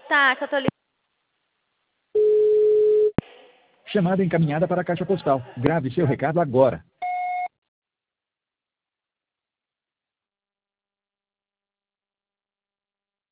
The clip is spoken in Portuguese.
Tá, que eu tô ligando. Chamada encaminhada para a caixa postal. Grave seu recado agora.